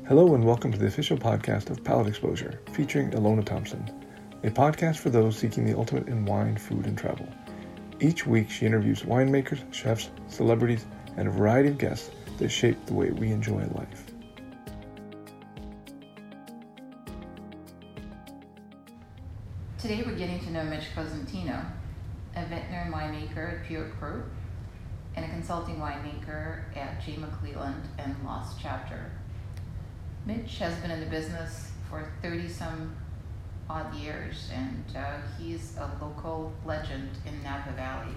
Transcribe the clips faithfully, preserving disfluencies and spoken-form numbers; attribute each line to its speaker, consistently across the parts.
Speaker 1: Hello and welcome to the official podcast of Palate Exposure, featuring Ilona Thompson, a podcast for those seeking the ultimate in wine, food, and travel. Each week she interviews winemakers, chefs, celebrities, and a variety of guests that shape the way we enjoy life.
Speaker 2: Today we're getting to know Mitch Cosentino, a vintner and winemaker at Pure Cru, and a consulting winemaker at J. McClelland and Lost Chapter. Mitch has been in the business for thirty-some odd years, and uh, he's a local legend in Napa Valley.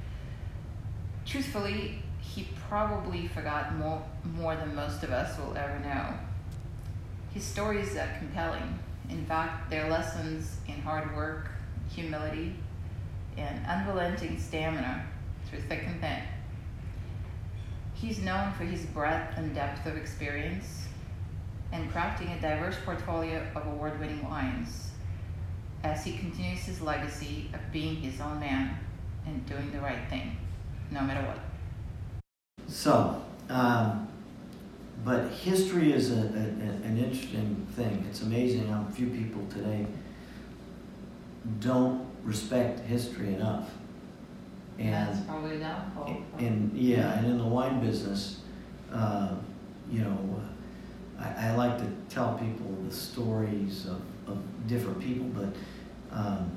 Speaker 2: Truthfully, he probably forgot more, more than most of us will ever know. His stories are compelling. In fact, they're lessons in hard work, humility, and unrelenting stamina through thick and thin. He's known for his breadth and depth of experience and crafting a diverse portfolio of award-winning wines as he continues his legacy of being his own man and doing the right thing, no matter what.
Speaker 3: So, um, but history is a, a, an interesting thing. It's amazing how few people today don't respect history enough. And
Speaker 2: that's probably a downfall.
Speaker 3: And yeah, and in the wine business, uh, you know, I, I like to tell people the stories of, of different people, but um,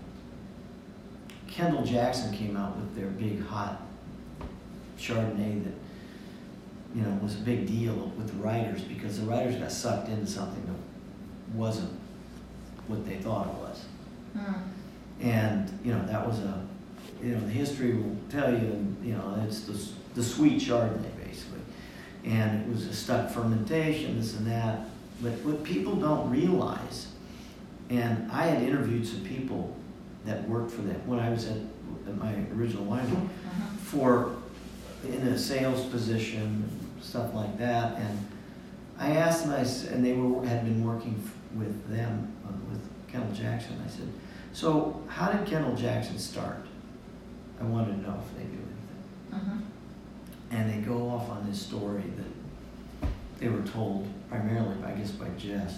Speaker 3: Kendall Jackson came out with their big hot Chardonnay that, you know, was a big deal with the writers because the writers got sucked into something that wasn't what they thought it was.
Speaker 2: Hmm.
Speaker 3: And, you know, that was a, you know, the history will tell you, you know, it's the, the sweet Chardonnay, basically. And it was a stuck fermentation, this and that. But what people don't realize, and I had interviewed some people that worked for them when I was at, at my original winery,
Speaker 2: Uh-huh.
Speaker 3: for in a sales position, stuff like that. And I asked them, I said, and they were had been working f- with them, uh, with Kendall Jackson. I said, so how did Kendall Jackson start? I wanted to know if they knew anything.
Speaker 2: Uh-huh.
Speaker 3: And they go off on this story that they were told primarily, I guess, by Jess.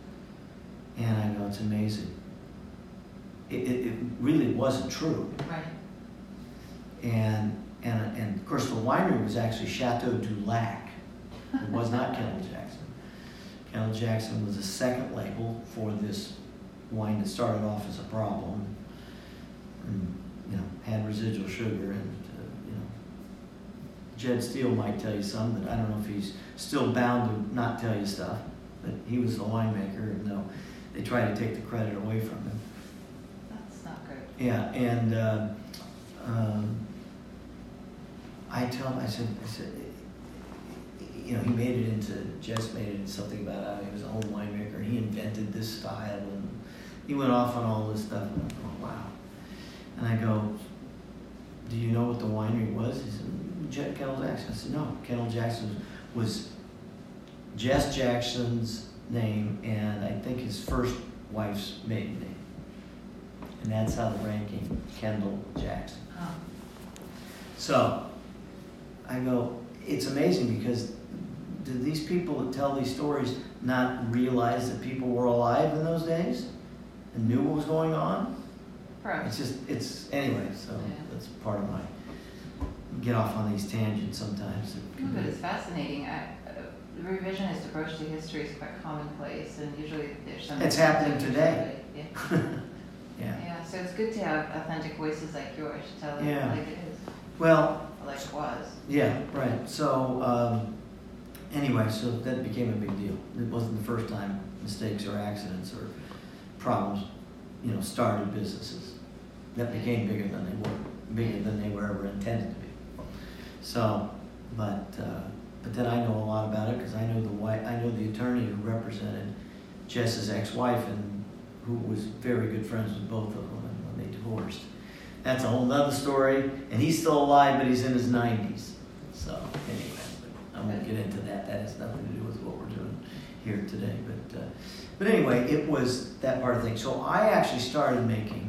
Speaker 3: And I go, it's amazing. It, it, it really wasn't true.
Speaker 2: Right.
Speaker 3: And, and and of course the winery was actually Chateau du Lac. It was not Kendall Jackson. Kendall Jackson was a second label for this wine that started off as a problem. And, you know, had residual sugar, and uh, you know, Jed Steele might tell you some, but I don't know if he's still bound to not tell you stuff. But he was the winemaker, and no, they try to take the credit away from him.
Speaker 2: That's not good.
Speaker 3: Yeah, and uh, um, I tell him, I said, I said, you know, he made it into, Jess made it into something about how he was a home winemaker, and he invented this style, and he went off on all this stuff, and I thought, wow. And I go, do you know what the winery was? He said, Jet Kendall Jackson. I said, no, Kendall Jackson was Jess Jackson's name, and I think his first wife's maiden name. And that's how the ranking, Kendall Jackson.
Speaker 2: Oh.
Speaker 3: So, I go, it's amazing because did these people that tell these stories not realize that people were alive in those days and knew what was going on?
Speaker 2: Right.
Speaker 3: It's just, it's, anyway, so
Speaker 2: Yeah.
Speaker 3: that's part of my, get off on these tangents sometimes.
Speaker 2: No, but it's fascinating. I, uh, the revisionist approach to history is quite commonplace, and usually there's some.
Speaker 3: It's happening today.
Speaker 2: Yeah.
Speaker 3: Yeah.
Speaker 2: Yeah. So it's good to have authentic voices like yours to tell it
Speaker 3: Yeah.
Speaker 2: like it is,
Speaker 3: Well,
Speaker 2: or like it was.
Speaker 3: yeah, right. So, um, anyway, so that became a big deal. It wasn't the first time mistakes or accidents or problems, you know, started businesses that became bigger than they were, bigger than they were ever intended to be. So, but uh, but then I know a lot about it because I know the wife, I know the attorney who represented Jess's ex-wife and who was very good friends with both of them when they divorced. That's a whole nother story, and he's still alive, but he's in his nineties. So anyway, I won't get into that. That has nothing to do with what we're doing here today. But uh, but anyway, it was that part of the thing. So I actually started making.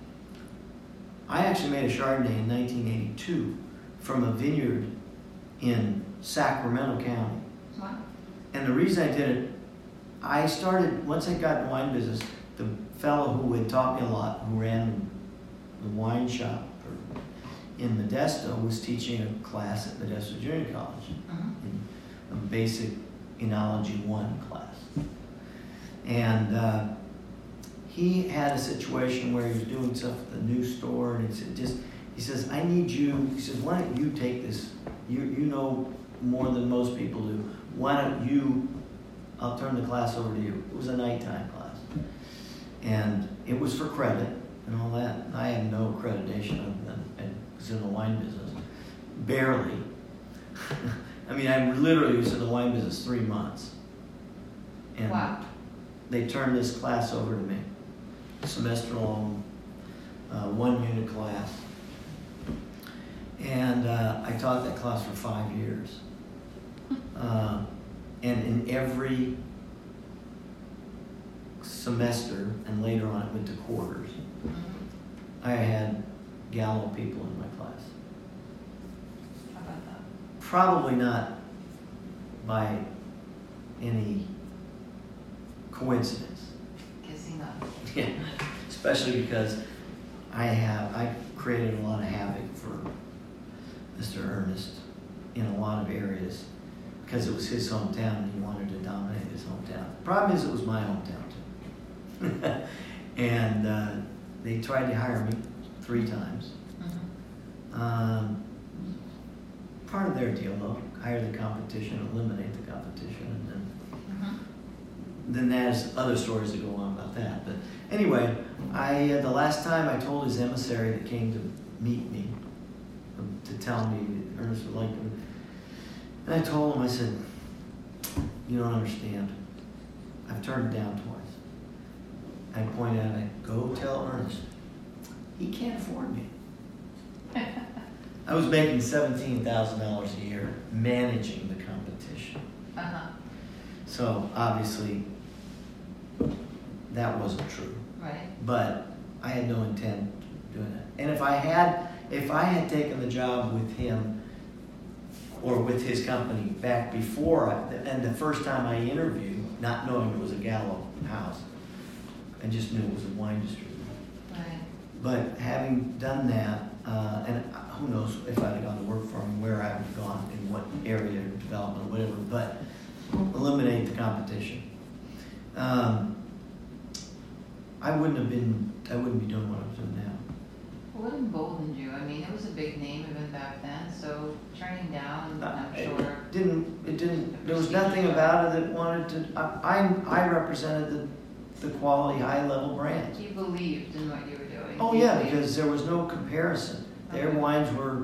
Speaker 3: I actually made a Chardonnay in nineteen eighty-two from a vineyard in Sacramento County.
Speaker 2: Wow.
Speaker 3: And the reason I did it I started, once I got in the wine business, the fellow who had taught me a lot, who ran the wine shop in Modesto, was teaching a class at Modesto Junior College,
Speaker 2: Uh-huh.
Speaker 3: in a basic Enology one class. And uh, he had a situation where he was doing stuff at the new store, and he said, just, he says, I need you, he says, why don't you take this, you, you know more than most people do, why don't you, I'll turn the class over to you. It was a nighttime class. And it was for credit and all that. I had no accreditation other than I was in the wine business. Barely. I mean, I literally was in the wine business three months. And
Speaker 2: Wow.
Speaker 3: they turned this class over to me. Semester long, uh, one unit class. And uh, I taught that class for five years. Uh, and in every semester, and later on it went to quarters, I had Gallo people in my class.
Speaker 2: How about that?
Speaker 3: Probably not by any coincidence.
Speaker 2: Guessing not.
Speaker 3: Yeah, especially because I have, I created a lot of havoc for Mister Ernest in a lot of areas because it was his hometown and he wanted to dominate his hometown. Problem is, it was my hometown too. And uh, they tried to hire me three times.
Speaker 2: Mm-hmm.
Speaker 3: Um, part of their deal, though, hire the competition, eliminate the competition, and then
Speaker 2: Mm-hmm.
Speaker 3: then there's other stories that go on about that. But anyway, I uh, the last time I told his emissary that came to meet me um, to tell me that Ernest would like him, and I told him, I said, you don't understand. I've turned it down twice. I pointed out, I go tell Ernest, he can't afford me. I was making seventeen thousand dollars a year managing the competition.
Speaker 2: Uh-huh.
Speaker 3: So obviously, that wasn't true.
Speaker 2: Right.
Speaker 3: But I had no intent of doing that. And if I had, if I had taken the job with him or with his company back before, I, and the first time I interviewed, not knowing it was a Gallo house, I just knew it was a wine distributor.
Speaker 2: Right.
Speaker 3: But having done that, uh, and who knows if I'd have gone to work for him, where I would have gone, in what area of development, whatever, but eliminate the competition. Um, I wouldn't have been, I wouldn't be doing what I was doing now.
Speaker 2: What emboldened you? I mean, it was a big name even back then, so turning down,
Speaker 3: Uh,
Speaker 2: I'm
Speaker 3: it
Speaker 2: sure.
Speaker 3: Didn't, it didn't, there was nothing about it that wanted to, I, I I represented the, the quality, high-level brands.
Speaker 2: You believed in what you were doing.
Speaker 3: Oh,
Speaker 2: You
Speaker 3: yeah,
Speaker 2: believed-
Speaker 3: because there was no comparison. Their
Speaker 2: Okay.
Speaker 3: wines were,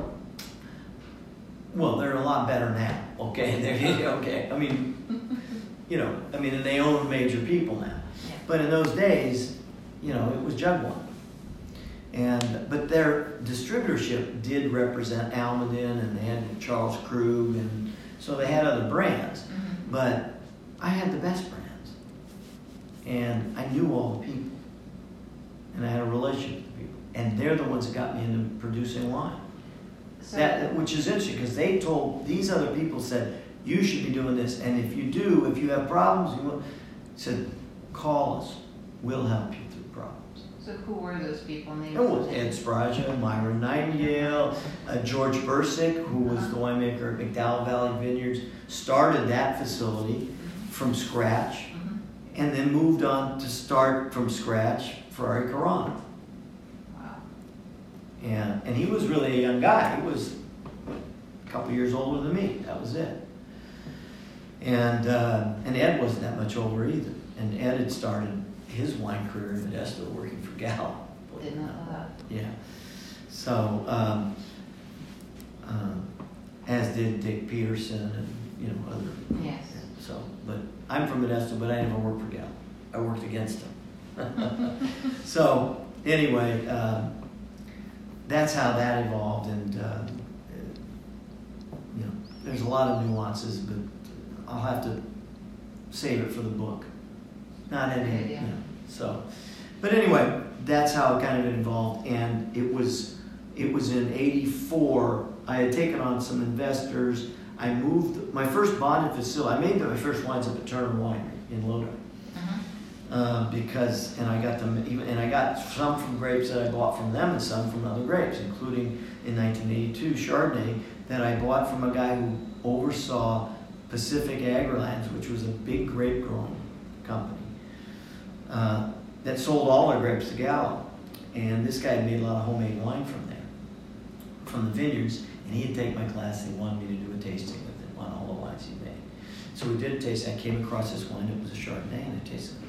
Speaker 3: well, they're a lot better now, okay? They're, okay, I mean, you know, I mean, and they own major people now.
Speaker 2: Yeah.
Speaker 3: But in those days, you know, it was Jug One. And, but their distributorship did represent Almaden, and they had Charles Krug, and so they had other brands.
Speaker 2: Mhm.
Speaker 3: But I had the best brands. And I knew all the people. And I had a relationship with the people. And they're the ones that got me into producing wine.
Speaker 2: So,
Speaker 3: That, which is interesting, because they told, these other people said, you should be doing this, and if you do, if you have problems, you want, said, call us, we'll help you through problems.
Speaker 2: so who were those people? Names
Speaker 3: It was Ed Spraja, Myron Nightingale, uh, George Bursick, who was the winemaker at McDowell Valley Vineyards, started that facility from scratch,
Speaker 2: Mm-hmm.
Speaker 3: and then moved on to start from scratch Ferrari Corona.
Speaker 2: Wow.
Speaker 3: And, and he was really a young guy. He was a couple years older than me. That was it. And uh, and Ed wasn't that much older either. And Ed had started his wine career in Modesto working for Gallo.
Speaker 2: Did not know that.
Speaker 3: Yeah. So, um, um, as did Dick Peterson and, you know, other.
Speaker 2: Yes.
Speaker 3: So, but I'm from Modesto, but I never worked for Gallo. I worked against him. So, anyway, um, that's how that evolved, and uh, you know, there's a lot of nuances, but I'll have to save it for the book. Not any,
Speaker 2: Yeah,
Speaker 3: you
Speaker 2: yeah.
Speaker 3: know. So, but anyway, that's how it kind of involved, and it was it was in eighty-four. I had taken on some investors. I moved my first bonded facility. I made my first wines up at Turner Winery in Lodi.
Speaker 2: Mhm.
Speaker 3: Uh, because, and I got them, even, and I got some from grapes that I bought from them and some from other grapes, including in nineteen eighty-two Chardonnay that I bought from a guy who oversaw Pacific AgriLands, which was a big grape growing company uh, that sold all their grapes to Gallo. And this guy made a lot of homemade wine from there, from the vineyards, and he had taken my class. They wanted me to do a tasting with him on all the wines he made. So we did a tasting. I came across this wine. It was a Chardonnay, and I tasted it.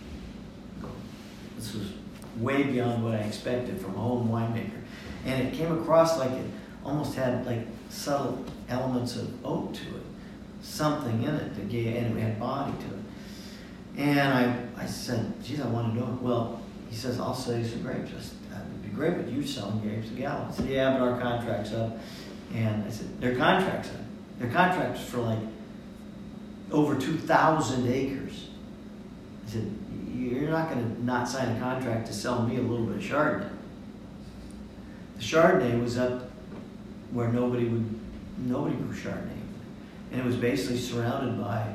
Speaker 3: This was way beyond what I expected from a home winemaker. And it came across like it almost had like subtle elements of oak to it. Something in it that gave, and it had body to it. And I, I said, geez, I want to know it. Well, he says, I'll sell you some grapes. I said, that would be great, but you're selling grapes to Gallo. I said, yeah, but our contract's up. And I said, their contract's up. Their contract's for like over two thousand acres. I said, you're not going to not sign a contract to sell me a little bit of Chardonnay. The Chardonnay was up where nobody would, nobody grew Chardonnay. And it was basically surrounded by,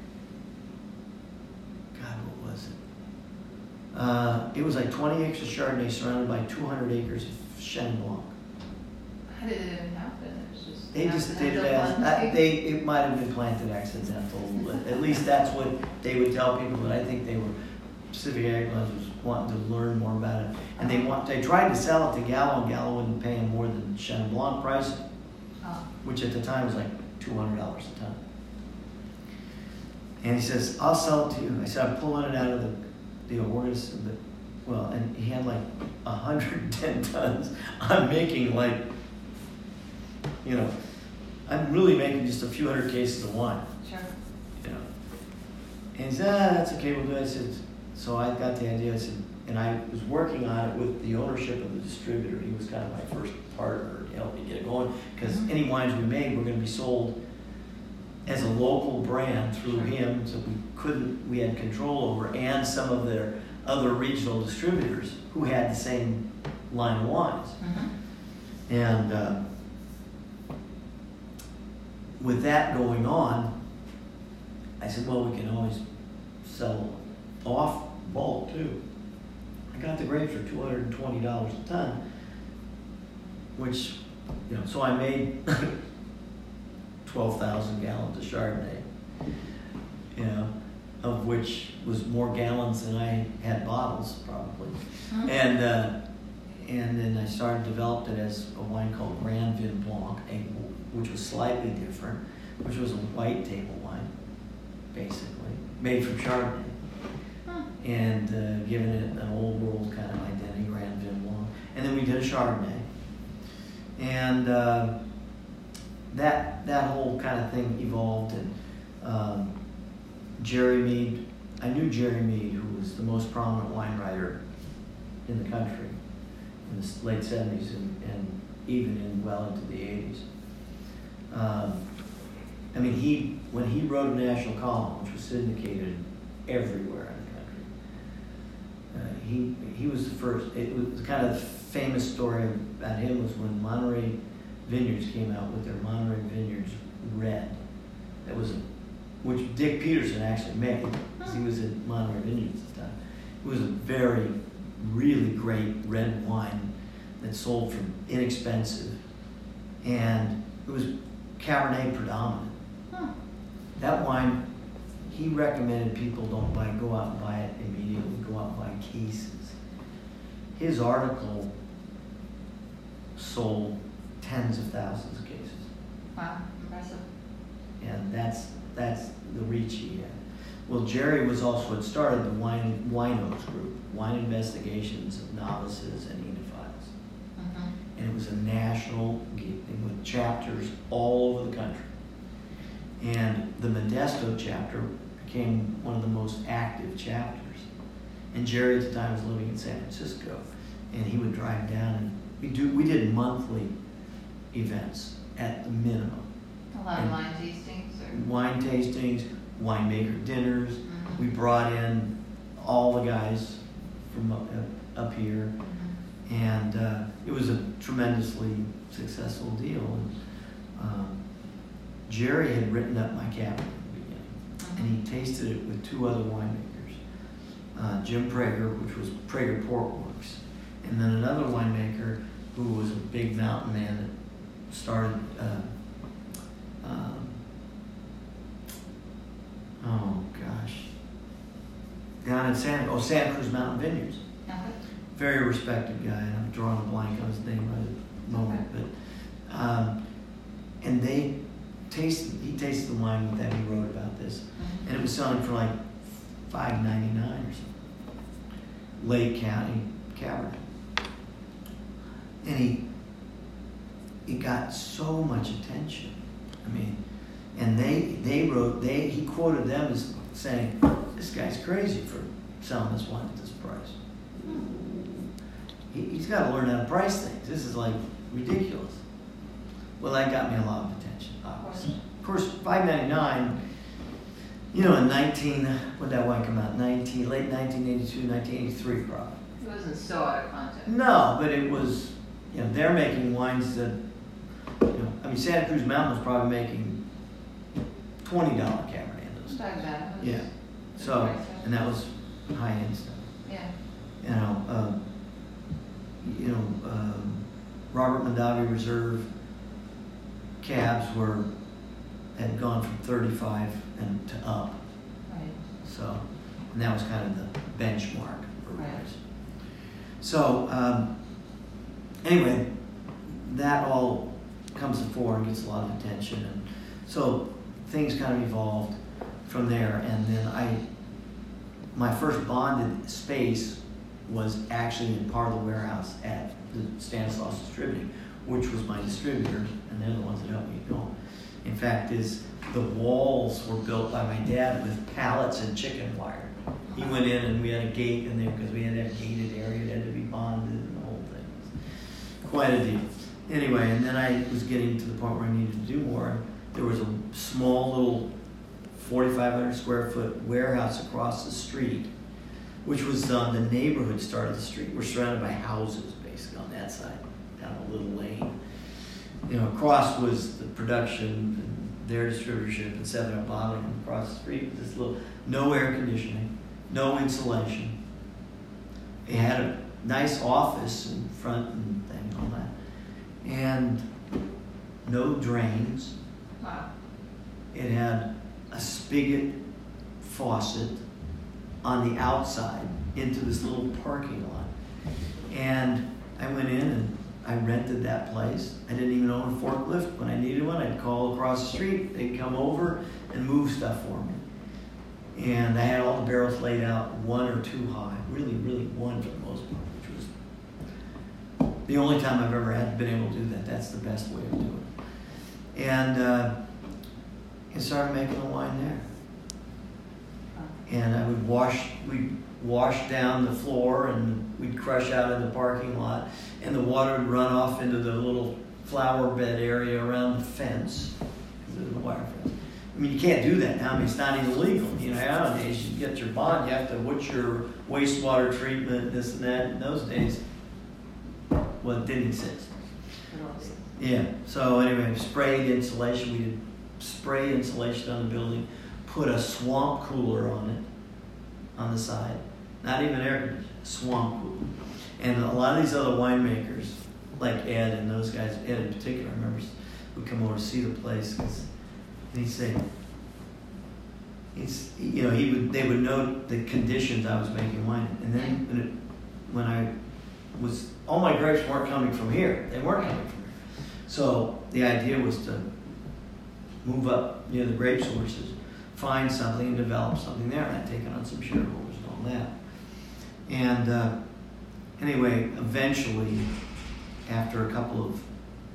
Speaker 3: God, what was it? Uh, it was like twenty acres of Chardonnay surrounded by two hundred acres of Chenin Blanc.
Speaker 2: How did it even happen? It was just
Speaker 3: They just did it as, uh, they, it might have been planted accidental. At least that's what they would tell people, but I think they were, Pacific AgriLands was wanting to learn more about it. And they want, they tried to sell it to Gallo, and Gallo wouldn't pay them more than Chenin Blanc pricing,
Speaker 2: Oh.
Speaker 3: which at the time was like two hundred dollars a ton. And he says, I'll sell it to you. I said, I'm pulling it out of the deal. We're gonna, but, well, and he had like one hundred ten tons. I'm making like, you know, I'm really making just a few hundred cases of wine.
Speaker 2: Sure.
Speaker 3: You know. And he said, ah, that's okay, we'll do it. I said, so I got the idea. I said, and I was working on it with the ownership of the distributor. He was kind of my first partner to help me get it going, because
Speaker 2: Mm-hmm.
Speaker 3: any wines we made were going to be sold as a local brand through him, so we couldn't, we had control over, and some of their other regional distributors who had the same line of wines.
Speaker 2: Mm-hmm.
Speaker 3: And uh, with that going on, I said, well, we can always sell off bulk too. I got the grapes for two hundred twenty dollars a ton, which, you know, so I made twelve thousand gallons of Chardonnay, you know, of which was more gallons than I had bottles probably.
Speaker 2: Mm-hmm.
Speaker 3: And uh, and then I started developed it as a wine called Grand Vin Blanc, a, which was slightly different, which was a white table wine, basically, made from Chardonnay. And uh, given it an old world kind of identity, Grand Vin Blanc. And then we did a Chardonnay. And uh, that that whole kind of thing evolved. And um, Jerry Mead, I knew Jerry Mead, who was the most prominent wine writer in the country in the late seventies and, and even in well into the eighties. Um, I mean, he when he wrote a national column, which was syndicated everywhere. Uh, he he was the first. It was the kind of famous story about him was when Monterey Vineyards came out with their Monterey Vineyards Red. That was a, which Dick Peterson actually made, because he was at Monterey Vineyards at the time. It was a very, really great red wine that sold for inexpensive, and it was Cabernet predominant.
Speaker 2: Huh.
Speaker 3: That wine, he recommended people don't buy, go out and buy it immediately, go out and buy cases. His article sold tens of thousands of cases.
Speaker 2: Wow, impressive.
Speaker 3: And that's that's the reach he had. Well, Jerry was also, had started the Wine Winos group, Wine Investigations of Novices and Enophiles.
Speaker 2: Mm-hmm.
Speaker 3: And it was a national thing with chapters all over the country. And the Modesto chapter became one of the most active chapters. And Jerry at the time was living in San Francisco, and he would drive down, and we do we did monthly events at the minimum.
Speaker 2: A lot
Speaker 3: And
Speaker 2: of wine tastings or
Speaker 3: wine tastings, winemaker dinners.
Speaker 2: mm-hmm.
Speaker 3: We brought in all the guys from up, up here,
Speaker 2: Mm-hmm.
Speaker 3: and uh, it was a tremendously successful deal. And, um, Jerry had written up my cabinet in the beginning. and he tasted it with two other winemakers, uh, Jim Prager, which was Prager Port Works, and then another winemaker who was a big mountain man that started, uh, um, oh gosh, down in Santa, oh, Santa Cruz Mountain Vineyards.
Speaker 2: Uh-huh.
Speaker 3: Very respected guy, and I'm drawing a blank on his name right at the moment, but, um, and they tasted, he tasted the wine with them, he wrote about this,
Speaker 2: Mm-hmm.
Speaker 3: and it was selling for like five ninety-nine or something. Lake County Cabernet. And he, he got so much attention. I mean, and they, they wrote, they, he quoted them as saying, this guy's crazy for selling this wine at this price. He, he's got to learn how to price things. This is like ridiculous. Well, that got me a lot of attention, obviously. Of course, five ninety-nine, you know, in nineteen, when did that wine come out? nineteen, late nineteen eighty-two, nineteen eighty-three probably.
Speaker 2: It wasn't so out of context.
Speaker 3: No, but it was, you know, they're making wines that, you know, I mean, Santa Cruz Mountain was probably making twenty dollar Cabernet.
Speaker 2: It's like that.
Speaker 3: Yeah. So, and that was high-end stuff.
Speaker 2: Yeah.
Speaker 3: You know, um, you know, um, Robert Mondavi Reserve cabs were, had gone from thirty-five and to up.
Speaker 2: Right.
Speaker 3: So, and that was kind of the benchmark for
Speaker 2: Right.
Speaker 3: price. So, um, anyway, that all comes to fore and gets a lot of attention. And so things kind of evolved from there. And then I, my first bonded space was actually in part of the warehouse at the Stanislaus Distributing, which was my distributor, and they're the ones that helped me going. In fact, is the walls were built by my dad with pallets and chicken wire. He went in and we had a gate in there because we had that gated area that had to be bonded and the whole thing. It was quite a deal. Anyway, and then I was getting to the point where I needed to do more. There was a small little forty-five hundred square foot warehouse across the street, which was on the neighborhood start of the street. We're surrounded by houses basically on that side, down a little lane. You know, across was the production and their distributorship and seven up bottling. And across the street was this little, no air conditioning, no insulation. It had a nice office in front and thing and all that. And no drains.
Speaker 2: Wow.
Speaker 3: It had a spigot faucet on the outside into this little parking lot. And I went in and I rented that place. I didn't even own a forklift. When I needed one, I'd call across the street. They'd come over and move stuff for me. And I had all the barrels laid out one or two high. Really, really one for the most part, which was the only time I've ever had been able to do that. That's the best way of doing it. And uh, I started making the wine there. And I would wash, we'd wash down the floor and we'd crush out in the parking lot, and the water would run off into the little flower bed area around the fence, the wire fence. I mean, you can't do that now. I mean, it's not even legal. You know, nowadays you get your bond, you have to, what's your wastewater treatment, this and that. In those days, well, it didn't exist. Yeah, so anyway, sprayed insulation. We did spray insulation on the building, put a swamp cooler on it, on the side. Not even air conditioning, swamp cooler. And a lot of these other winemakers, like Ed and those guys, Ed in particular, I remember, would come over to see the place, cause, and he'd say, he's, you know, he would, they would note the conditions I was making wine in. And then when, it, when I was, all my grapes weren't coming from here. They weren't coming from here. So the idea was to move up near the grape sources, find something and develop something there. And I'd taken on some shareholders and all that. And uh, anyway, eventually, after a couple of,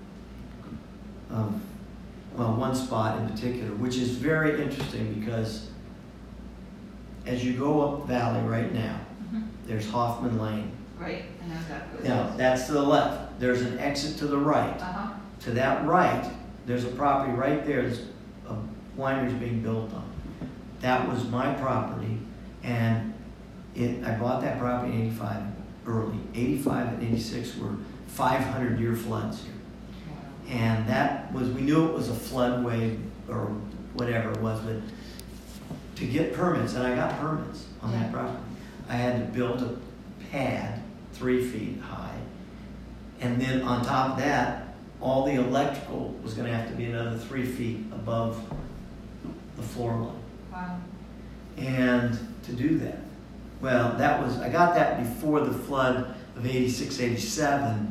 Speaker 3: of, well, one spot in particular, which is very interesting because as you go up valley right now,
Speaker 2: Mm-hmm.
Speaker 3: there's Hoffman Lane.
Speaker 2: Right, I know exactly.
Speaker 3: Now, that's to the left. There's an exit to the right.
Speaker 2: Uh-huh.
Speaker 3: To that right, there's a property right there. There's a winery's being built on. That was my property, and it, I bought that property in eighty-five, early. eighty-five and eighty-six were five hundred year floods here.
Speaker 2: Wow.
Speaker 3: And that was, we knew it was a floodway or whatever it was, but to get permits, and I got permits on
Speaker 2: Yeah.
Speaker 3: that property, I had to build a pad three feet high. And then on top of that, all the electrical was gonna have to be another three feet above the floor line.
Speaker 2: Wow.
Speaker 3: And to do that, well, that was, I got that before the flood of eighty-six, eighty-seven,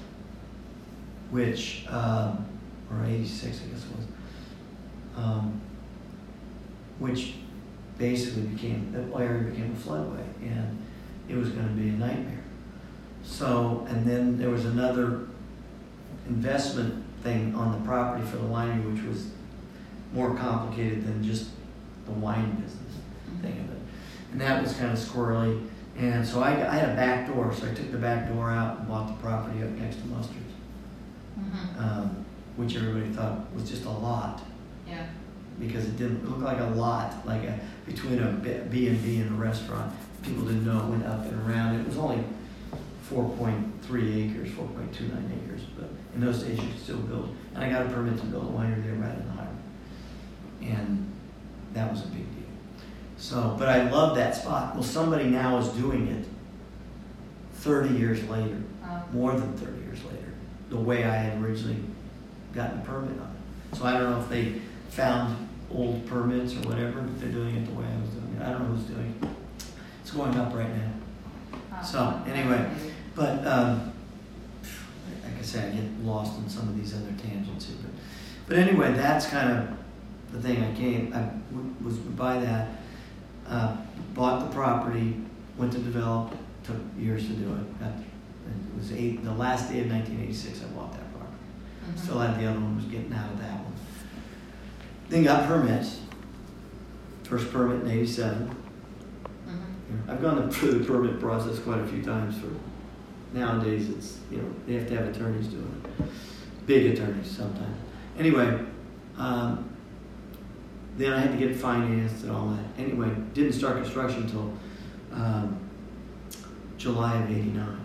Speaker 3: which, um, or eighty-six, I guess it was, um, which basically became, that area became a floodway, and it was going to be a nightmare. So, and then there was another investment thing on the property for the winery, which was more complicated than just the wine business thing of it. And that was kind of squirrely. And so I, I had a back door, so I took the back door out and bought the property up next to Mustard's,
Speaker 2: Mm-hmm.
Speaker 3: um, which everybody thought was just a lot,
Speaker 2: Yeah.
Speaker 3: because it didn't look like a lot, like a between a B and B and a restaurant. People didn't know it went up and around. It was only four point three acres, four point two nine acres, but in those days you could still build. And I got a permit to build a winery there right in the highway, and that was a big deal. So, but I love that spot. Well, somebody now is doing it thirty years later,
Speaker 2: Um,
Speaker 3: more than thirty years later, the way I had originally gotten a permit on it. So I don't know if they found old permits or whatever, but they're doing it the way I was doing it. I don't know who's doing it. It's going up right now.
Speaker 2: uh,
Speaker 3: So, anyway, but um, like I say, I get lost in some of these other tangents here. But, but anyway, that's kind of the thing. I came, I w- was by that, uh, bought the property, went to develop, took years to do it. Got, it was eight, the last day of nineteen eighty-six I bought that property.
Speaker 2: Mhm.
Speaker 3: Still had the other one, was getting out of that one. Then got permits. First permit in eighty-seven.
Speaker 2: Mhm.
Speaker 3: I've gone through the permit process quite a few times. For nowadays, it's, you know, they have to have attorneys doing it, big attorneys sometimes. Anyway, um, then I had to get it financed and all that. Anyway, didn't start construction until um, July of eighty-nine,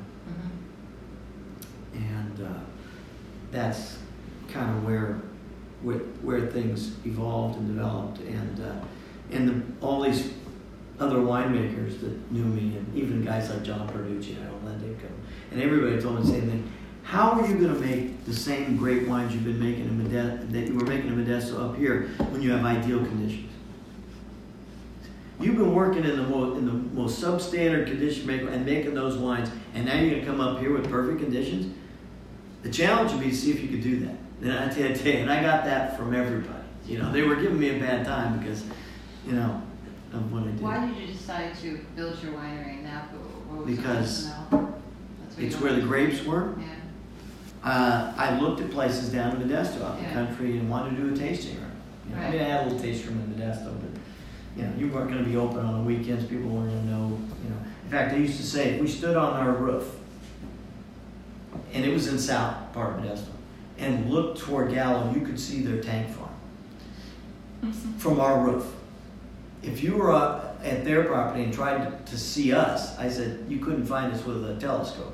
Speaker 2: Mhm.
Speaker 3: and uh, that's kind of where, where where things evolved and developed, and uh, and the, all these other winemakers that knew me, and even guys like John Perducci and Harold Lendico, and everybody told me the same thing. How are you going to make the same great wines you've been making in Modesto, that you were making in Modesto up here, when you have ideal conditions? You've been working in the most, in the most substandard condition maker and making those wines, and now you're going to come up here with perfect conditions? The challenge would be to see if you could do that. And I tell you, and I got that from everybody. You know, they were giving me a bad time because, you know, of what I did.
Speaker 2: Why did you decide to build your winery in Napa? What was the
Speaker 3: Because
Speaker 2: rationale? That's what
Speaker 3: It's
Speaker 2: you
Speaker 3: where the
Speaker 2: wanted.
Speaker 3: grapes were.
Speaker 2: Yeah.
Speaker 3: Uh, I looked at places down in Modesto, out in
Speaker 2: Yeah.
Speaker 3: the country, and wanted to do a tasting room. You know, I
Speaker 2: Right.
Speaker 3: mean, I had a little tasting room in Modesto, but you know, you weren't going to be open on the weekends. People weren't going to know. You know, in fact, I used to say if we stood on our roof, and it was in south part of Modesto, and looked toward Gallo, you could see their tank farm from our roof. If you were uh, at their property and tried to, to see us, I said you couldn't find us with a telescope.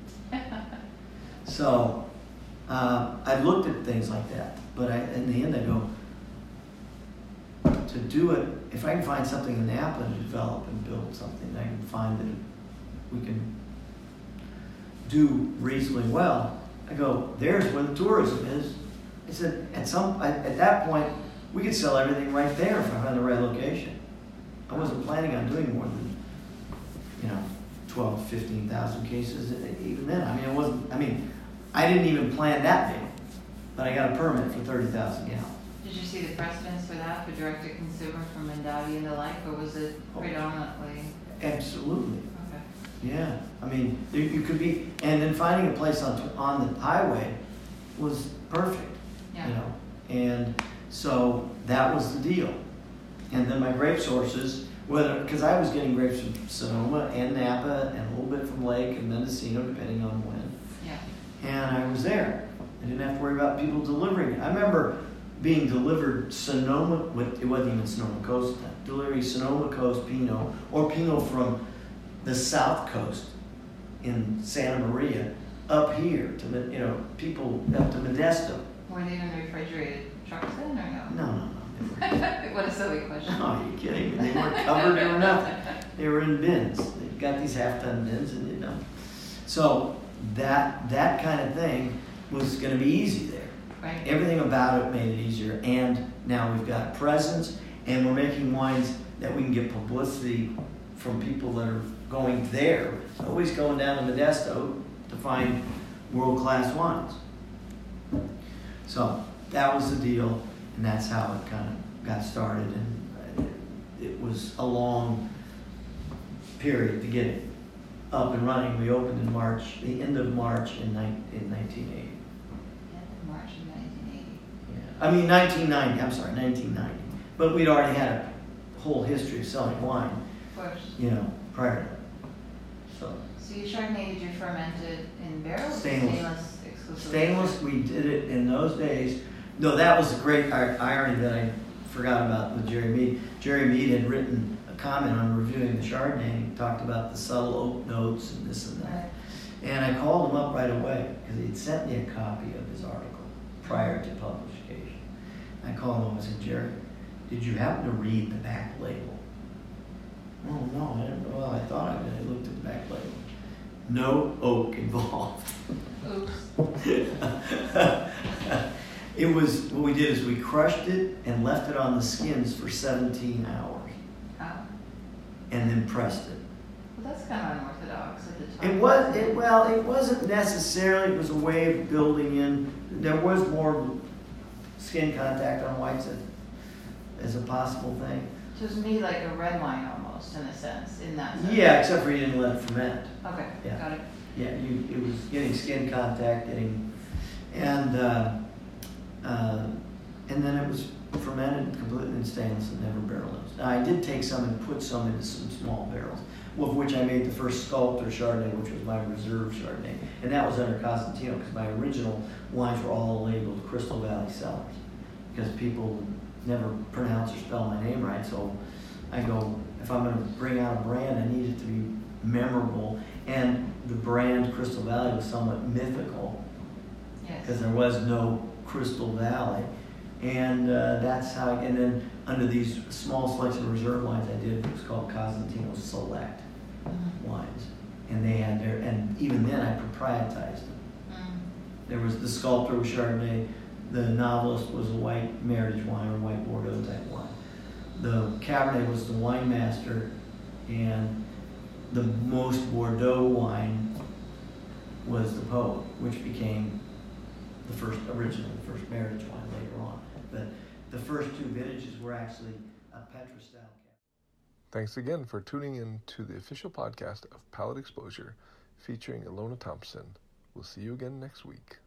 Speaker 3: So uh, I looked at things like that, but I, in the end I go, to do it, if I can find something in Napa to develop and build something, I can find that we can do reasonably well. I go, there's where the tourism is. I said, at some, at that point, we could sell everything right there if I found the right location. I wasn't planning on doing more than, you know, twelve, fifteen thousand cases even then. I mean, it wasn't, I mean, I didn't even plan that big, but I got a permit for thirty thousand gallons.
Speaker 2: Did you see the precedence for that, for direct-to-consumer from Mondavi and the like, or was it predominantly?
Speaker 3: Absolutely.
Speaker 2: Okay.
Speaker 3: Yeah. I mean, you, you could be, and then finding a place on, on the highway was perfect,
Speaker 2: Yeah.
Speaker 3: you know. And so that was the deal. And then my grape sources, whether, because I was getting grapes from Sonoma and Napa and a little bit from Lake and Mendocino, depending on when.
Speaker 2: Yeah.
Speaker 3: And I was there. I didn't have to worry about people delivering it. I remember being delivered Sonoma, it wasn't even Sonoma Coast, delivering Sonoma Coast Pinot, or Pinot from the South Coast in Santa Maria, up here to, you know, people up to Modesto.
Speaker 2: Were they in refrigerated trucks then, or no?
Speaker 3: No, no, no.
Speaker 2: What a silly question.
Speaker 3: Oh, are you kidding me? They weren't covered or nothing. They were in bins. They've got these half-ton bins, and you know. So that that kind of thing was going to be easy there.
Speaker 2: Right.
Speaker 3: Everything about it made it easier, and now we've got presence, and we're making wines that we can get publicity from people that are going there. Nobody's going down to Modesto to find world-class wines. So that was the deal, and that's how it kind of got started, and it was a long period to get it up and running. We opened in March, the end of March in, ni- in nineteen eighty.
Speaker 2: End of March in nineteen eighty.
Speaker 3: Yeah. I mean nineteen ninety, I'm sorry, nineteen ninety. But we'd already had a whole history of selling wine,
Speaker 2: Of course.
Speaker 3: you know, prior to that. So,
Speaker 2: So your Chardonnay, did you ferment it in barrels? or
Speaker 3: Stainless.
Speaker 2: Stainless exclusively?
Speaker 3: stainless, we did it in those days. No, that was a great ir- irony that I forgot about with Jerry Mead. Jerry Mead had written a comment on reviewing the Chardonnay. He talked about the subtle oak notes and this and that.
Speaker 2: Right.
Speaker 3: And I called him up right away because he'd sent me a copy of his article prior to publication. I called him up and said, Jerry, did you happen to read the back label? Oh, no, I didn't. Well, I thought I did. I looked at the back label. No oak involved.
Speaker 2: Oops.
Speaker 3: It was, what we did is we crushed it and left it on the skins for seventeen hours
Speaker 2: Oh.
Speaker 3: and then pressed it.
Speaker 2: Well, that's kind of unorthodox at the time.
Speaker 3: It was, it, well, it wasn't necessarily, it was a way of building in, there was more skin contact on whites as, as a possible thing.
Speaker 2: So it's made like a red wine almost, in a sense, in that sense.
Speaker 3: Yeah, except for you didn't let it ferment.
Speaker 2: Okay,
Speaker 3: Yeah.
Speaker 2: got it.
Speaker 3: Yeah, you, it was getting skin contact, getting, and, uh, uh, and then it was fermented completely in stainless and never barrel aged. Now, I did take some and put some into some small barrels, of which I made the first Sculptor Chardonnay, which was my reserve Chardonnay. And that was under Cosentino, because my original wines were all labeled Crystal Valley Cellars, because people would never pronounce or spell my name right. So I go, if I'm going to bring out a brand, I need it to be memorable. And the brand Crystal Valley was somewhat mythical,
Speaker 2: Yes.
Speaker 3: because there was no Crystal Valley. And uh, that's how, I, and then under these small selection reserve wines I did, it was called Cosentino Select
Speaker 2: Mhm.
Speaker 3: wines. And they had their, and even then I proprietized them.
Speaker 2: Mm.
Speaker 3: There was the Sculptor was Chardonnay, the Novelist was a white Meritage wine or white Bordeaux type wine. The Cabernet was the Wine Master, and the most Bordeaux wine was the Poet, which became the first original, the first Meritage wine later on. But the first two vintages were actually a Petra style.
Speaker 1: Thanks again for tuning in to the official podcast of Palate Exposure featuring Ilona Thompson. We'll see you again next week.